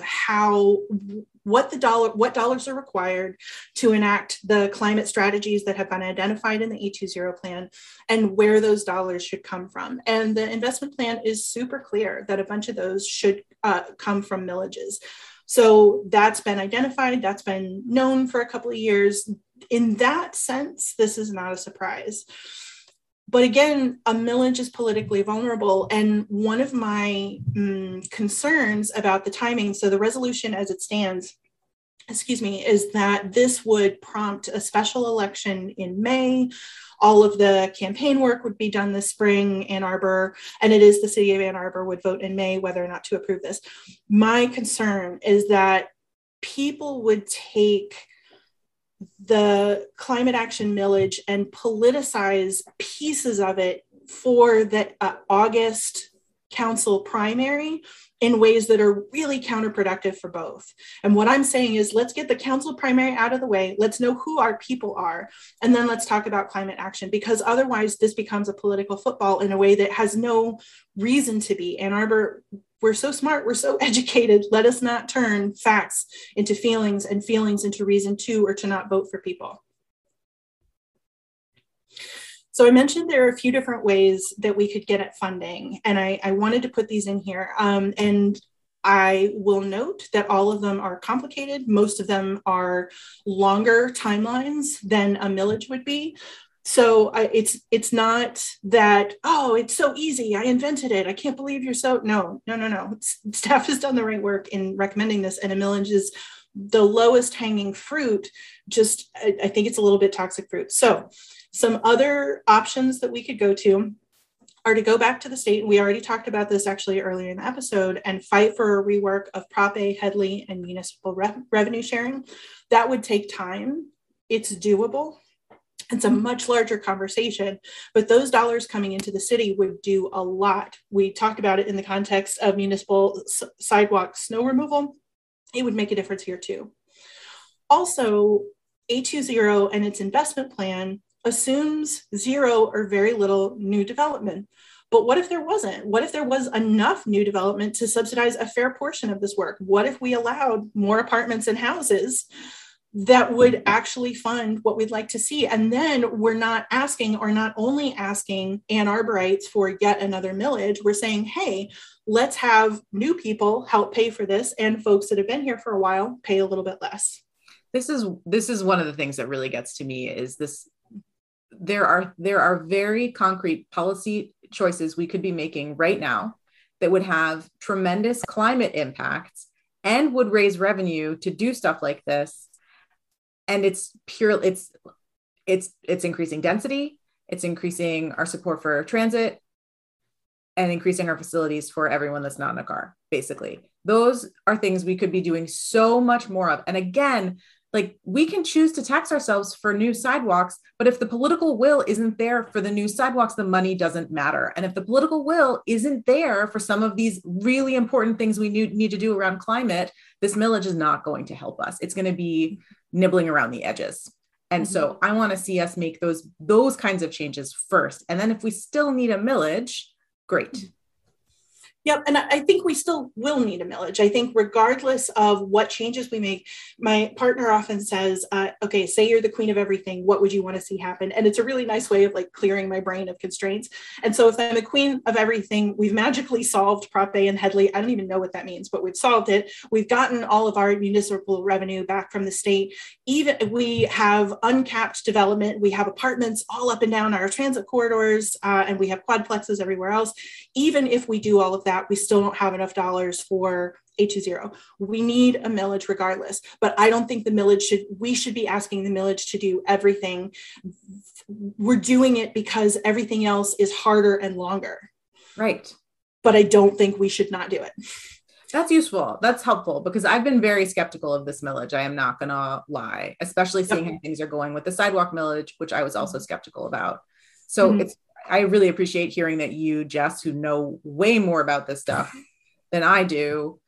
what dollars are required to enact the climate strategies that have been identified in the A20 plan and where those dollars should come from. And the investment plan is super clear that a bunch of those should come from millages. So that's been identified, that's been known for a couple of years. In that sense, this is not a surprise. But again, a millage is politically vulnerable. And one of my concerns about the timing, so the resolution as it stands, is that this would prompt a special election in May. All of the campaign work would be done this spring. Ann Arbor, and it is the city of Ann Arbor, would vote in May whether or not to approve this. My concern is that people would take the climate action millage and politicize pieces of it for the August council primary in ways that are really counterproductive for both. And what I'm saying is, let's get the council primary out of the way. Let's know who our people are. And then let's talk about climate action, because otherwise this becomes a political football in a way that has no reason to be. Ann Arbor, we're so smart, we're so educated. Let us not turn facts into feelings and feelings into reason to or to not vote for people. So I mentioned there are a few different ways that we could get at funding, and I wanted to put these in here. And I will note that all of them are complicated. Most of them are longer timelines than a millage would be. So it's not that, oh, it's so easy, I invented it, I can't believe you're so, no. Staff has done the right work in recommending this, and a millage is the lowest hanging fruit. Just, I think it's a little bit toxic fruit. So some other options that we could go to are to go back to the state. We already talked about this actually earlier in the episode, and fight for a rework of Prop A, Headley, and municipal revenue sharing. That would take time. It's doable. It's a much larger conversation, but those dollars coming into the city would do a lot. We talked about it in the context of municipal sidewalk snow removal. It would make a difference here too. Also, A20 and its investment plan assumes zero or very little new development. But what if there wasn't? What if there was enough new development to subsidize a fair portion of this work? What if we allowed more apartments and houses that would actually fund what we'd like to see. And then we're not asking, or not only asking Ann Arborites for yet another millage, we're saying, hey, let's have new people help pay for this, and folks that have been here for a while pay a little bit less. This is one of the things that really gets to me is this. There are very concrete policy choices we could be making right now that would have tremendous climate impacts and would raise revenue to do stuff like this. And it's increasing density, it's increasing our support for transit, and increasing our facilities for everyone that's not in a car. Basically, those are things we could be doing so much more of. And again, like, we can choose to tax ourselves for new sidewalks, but if the political will isn't there for the new sidewalks, the money doesn't matter. And if the political will isn't there for some of these really important things we need to do around climate, this millage is not going to help us. It's going to be nibbling around the edges. And so I want to see us make those kinds of changes first. And then if we still need a millage, great. Yep. And I think we still will need a millage. I think regardless of what changes we make, my partner often says, okay, say you're the queen of everything, what would you want to see happen? And it's a really nice way of like clearing my brain of constraints. And so if I'm the queen of everything, we've magically solved Prop A and Headley. I don't even know what that means, but we've solved it. We've gotten all of our municipal revenue back from the state. Even we have uncapped development. We have apartments all up and down our transit corridors, and we have quadplexes everywhere else. Even if we do all of that, we still don't have enough dollars for A20. We need a millage regardless, but I don't think we should be asking the millage to do everything. We're doing it because everything else is harder and longer. Right. But I don't think we should not do it. That's useful. That's helpful, because I've been very skeptical of this millage. I am not going to lie, especially seeing how things are going with the sidewalk millage, which I was also skeptical about. So I really appreciate hearing that you, Jess, who know way more about this stuff than I do,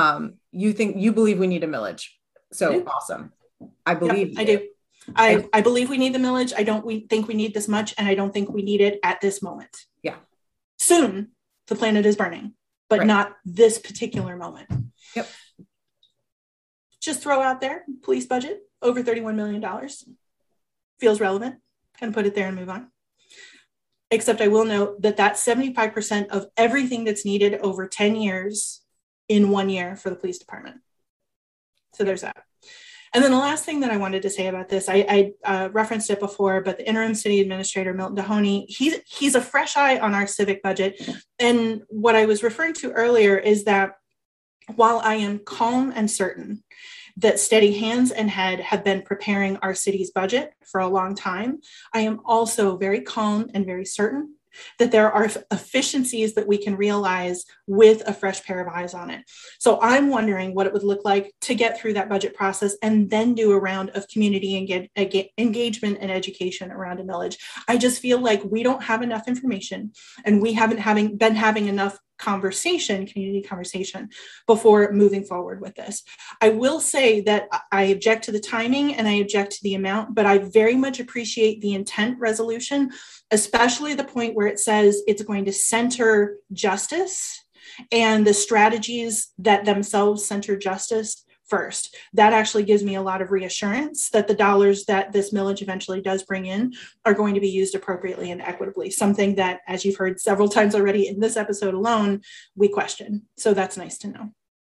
you believe we need a millage. So awesome. I believe you. I do. I believe we need the millage. I don't think we need this much, and I don't think we need it at this moment. Yeah. Soon, the planet is burning, but not this particular moment. Yep. Just throw out there, police budget, over $31 million. Feels relevant. Kind of put it there and move on. Except I will note that that's 75% of everything that's needed over 10 years in 1 year for the police department. So there's that. And then the last thing that I wanted to say about this, I referenced it before, but the interim city administrator, Milton Dohoney, he's a fresh eye on our civic budget. And what I was referring to earlier is that while I am calm and certain that Steady Hands and Head have been preparing our city's budget for a long time, I am also very calm and very certain that there are efficiencies that we can realize with a fresh pair of eyes on it. So I'm wondering what it would look like to get through that budget process and then do a round of community engagement and education around a millage. I just feel like we don't have enough information, and we haven't been having enough community conversation before moving forward with this. I will say that I object to the timing and I object to the amount, but I very much appreciate the intent resolution, especially the point where it says it's going to center justice and the strategies that themselves center justice first. That actually gives me a lot of reassurance that the dollars that this millage eventually does bring in are going to be used appropriately and equitably, something that, as you've heard several times already in this episode alone, we question. So that's nice to know.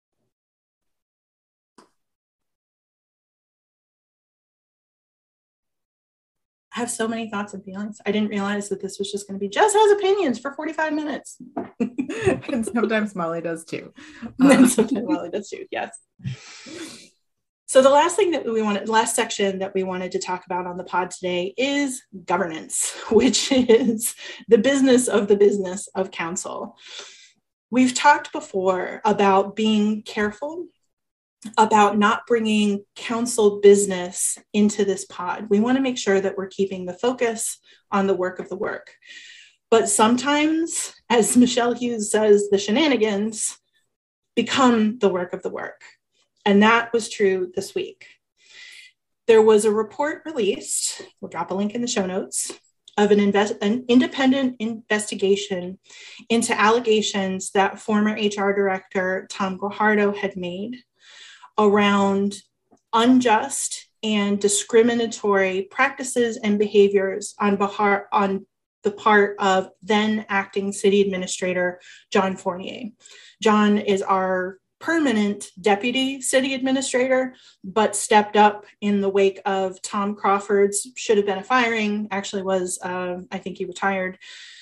I have so many thoughts and feelings. I didn't realize that this was just going to be Jess has opinions for 45 minutes. And sometimes Molly does too. And sometimes Molly does too, yes. So the last section that we wanted to talk about on the pod today is governance, which is the business of council. We've talked before about being careful about not bringing council business into this pod. We want to make sure that we're keeping the focus on the work of the work. But sometimes, as Michelle Hughes says, the shenanigans become the work of the work. And that was true this week. There was a report released, we'll drop a link in the show notes, of an independent investigation into allegations that former HR director Tom Guajardo had made around unjust and discriminatory practices and behaviors on the part of then acting city administrator John Fournier. John is our permanent deputy city administrator, but stepped up in the wake of Tom Crawford's should have been a firing, actually was, I think he retired.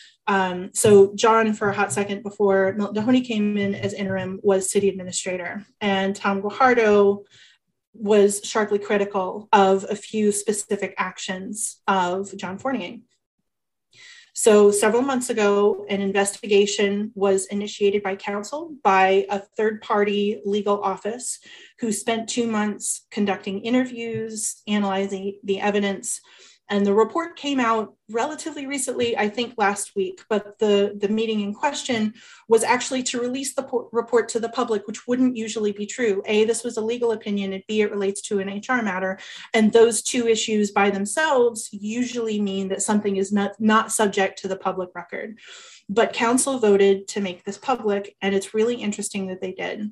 So John, for a hot second before Milton Dohoney came in as interim, was city administrator. And Tom Guajardo was sharply critical of a few specific actions of John Fournier. So several months ago, an investigation was initiated by council by a third-party legal office who spent 2 months conducting interviews, analyzing the evidence, and the report came out relatively recently, I think last week, but the meeting in question was actually to release the report to the public, which wouldn't usually be true. A, this was a legal opinion, and B, it relates to an HR matter. And those two issues by themselves usually mean that something is not subject to the public record. But council voted to make this public, and it's really interesting that they did.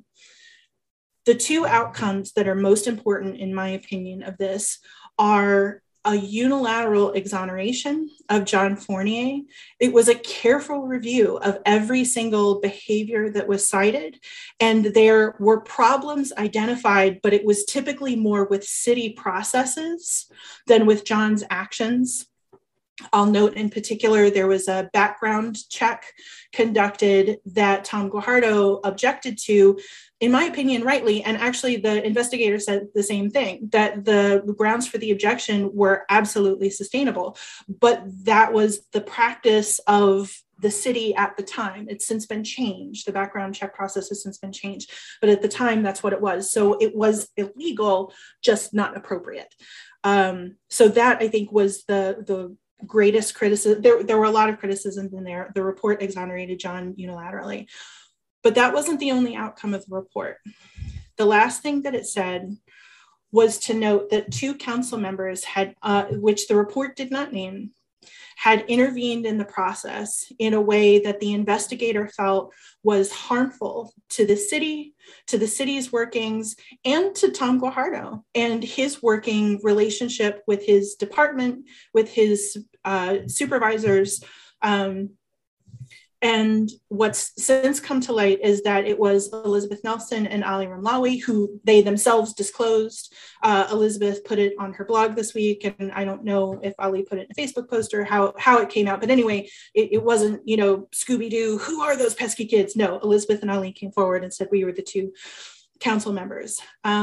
The two outcomes that are most important, in my opinion, of this are a unilateral exoneration of John Fournier. It was a careful review of every single behavior that was cited, and there were problems identified, but it was typically more with city processes than with John's actions. I'll note in particular, there was a background check conducted that Tom Guajardo objected to, in my opinion, rightly, and actually the investigator said the same thing, that the grounds for the objection were absolutely sustainable, but that was the practice of the city at the time. It's since been changed. The background check process has since been changed, but at the time, that's what it was. So it was illegal, just not appropriate. So that, I think, was the greatest criticism. There were a lot of criticisms in there. The report exonerated John unilaterally. But that wasn't the only outcome of the report. The last thing that it said was to note that 2 council members had, which the report did not name, had intervened in the process in a way that the investigator felt was harmful to the city, to the city's workings, and to Tom Guajardo and his working relationship with his department, with his supervisors. And what's since come to light is that it was Elizabeth Nelson and Ali Ramlawi, who they themselves disclosed. Elizabeth put it on her blog this week, and I don't know if Ali put it in a Facebook post or how it came out. But anyway, it wasn't, Scooby-Doo, who are those pesky kids? No, Elizabeth and Ali came forward and said we were the 2 council members.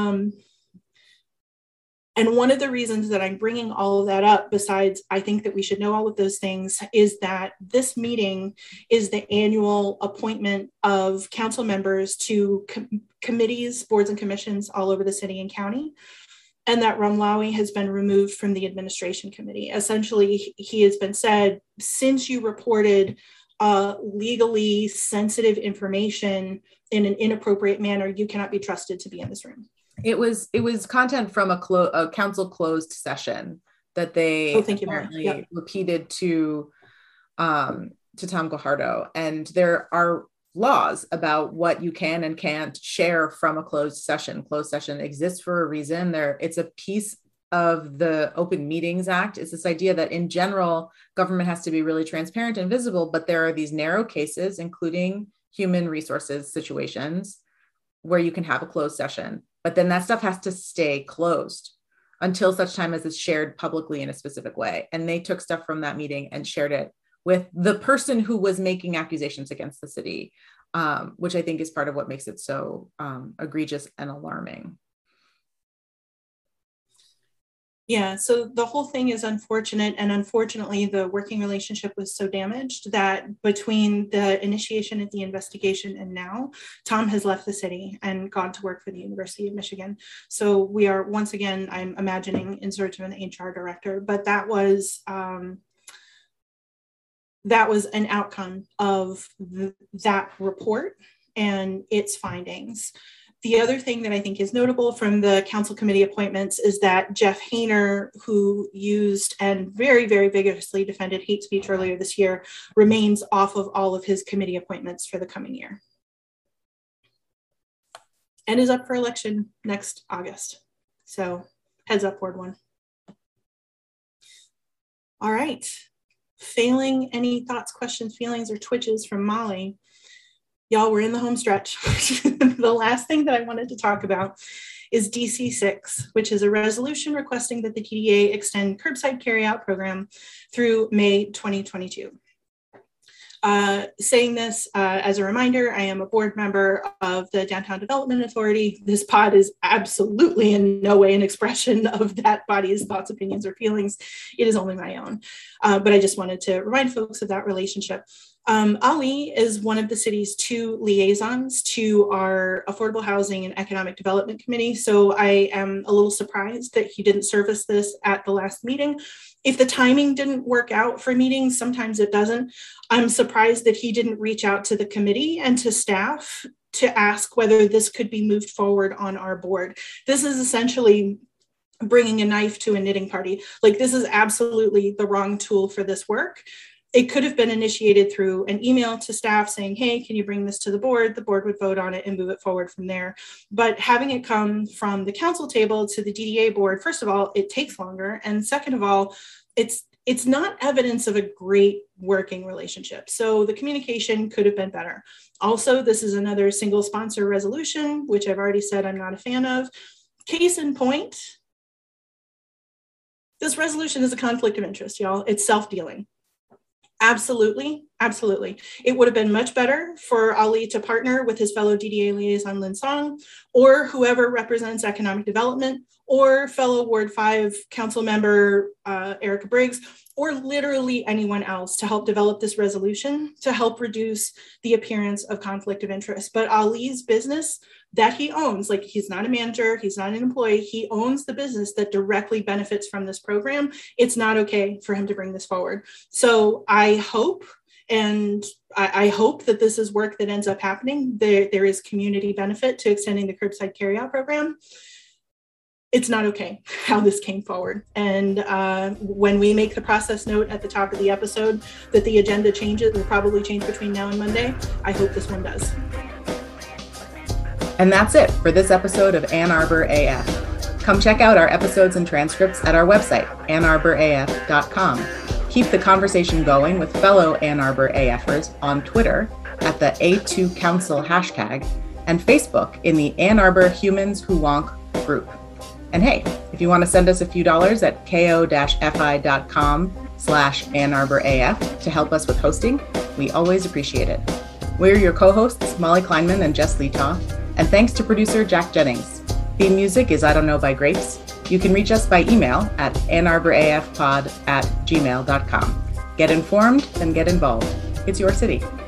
And one of the reasons that I'm bringing all of that up, besides I think that we should know all of those things, is that this meeting is the annual appointment of council members to committees, boards, and commissions all over the city and county, and that Ramlawi has been removed from the administration committee. Essentially, he has been said, since you reported legally sensitive information in an inappropriate manner, you cannot be trusted to be in this room. It was content from a council closed session that they apparently repeated to Tom Guajardo. And there are laws about what you can and can't share from a closed session. Closed session exists for a reason. It's a piece of the Open Meetings Act. It's this idea that in general, government has to be really transparent and visible, but there are these narrow cases, including human resources situations, where you can have a closed session. But then that stuff has to stay closed until such time as it's shared publicly in a specific way. And they took stuff from that meeting and shared it with the person who was making accusations against the city, which I think is part of what makes it so egregious and alarming. Yeah, so the whole thing is unfortunate, and unfortunately the working relationship was so damaged that between the initiation of the investigation and now, Tom has left the city and gone to work for the University of Michigan. So we are, once again, I'm imagining, in search of an HR director, but that was an outcome of that report and its findings. The other thing that I think is notable from the council committee appointments is that Jeff Hayner, who used and very, very vigorously defended hate speech earlier this year, remains off of all of his committee appointments for the coming year and is up for election next August. So Heads up, Ward 1. All right. Failing any thoughts, questions, feelings, or twitches from Molly, y'all, we're in the home stretch. The last thing that I wanted to talk about is DC 6, which is a resolution requesting that the TDA extend curbside carryout program through May 2022. Saying this as a reminder, I am a board member of the Downtown Development Authority. This pod is absolutely in no way an expression of that body's thoughts, opinions, or feelings. It is only my own. But I just wanted to remind folks of that relationship. Ali is one of the city's 2 liaisons to our Affordable Housing and Economic Development Committee. So I am a little surprised that he didn't service this at the last meeting. If the timing didn't work out for meetings, sometimes it doesn't. I'm surprised that he didn't reach out to the committee and to staff to ask whether this could be moved forward on our board. This is essentially bringing a knife to a knitting party. Like, this is absolutely the wrong tool for this work. It could have been initiated through an email to staff saying, hey, can you bring this to the board? The board would vote on it and move it forward from there. But having it come from the council table to the DDA board, first of all, it takes longer. And second of all, it's not evidence of a great working relationship. So the communication could have been better. Also, this is another single sponsor resolution, which I've already said I'm not a fan of. Case in point, this resolution is a conflict of interest, y'all. It's self-dealing. Absolutely, absolutely. It would have been much better for Ali to partner with his fellow DDA liaison, Lynn Song, or whoever represents economic development, or fellow Ward 5 council member, Erica Briggs, or literally anyone else to help develop this resolution to help reduce the appearance of conflict of interest. But Ali's business that he owns, like, he's not a manager, he's not an employee, he owns the business that directly benefits from this program. It's not okay for him to bring this forward. So I hope, and I hope that this is work that ends up happening. There is community benefit to extending the curbside carryout program. It's not okay how this came forward. And when we make the process note at the top of the episode that the agenda changes, will probably change between now and Monday, I hope this one does. And that's it for this episode of Ann Arbor AF. Come check out our episodes and transcripts at our website, annarboraf.com. Keep the conversation going with fellow Ann Arbor AFers on Twitter at the A2Council hashtag and Facebook in the Ann Arbor Humans Who Wonk group. And hey, if you want to send us a few dollars at ko-fi.com/Ann Arbor AF to help us with hosting, we always appreciate it. We're your co-hosts, Molly Kleinman and Jess Letaw, and thanks to producer Jack Jennings. Theme music is I Don't Know by Grapes. You can reach us by email at annarborafpod@gmail.com. Get informed and get involved. It's your city.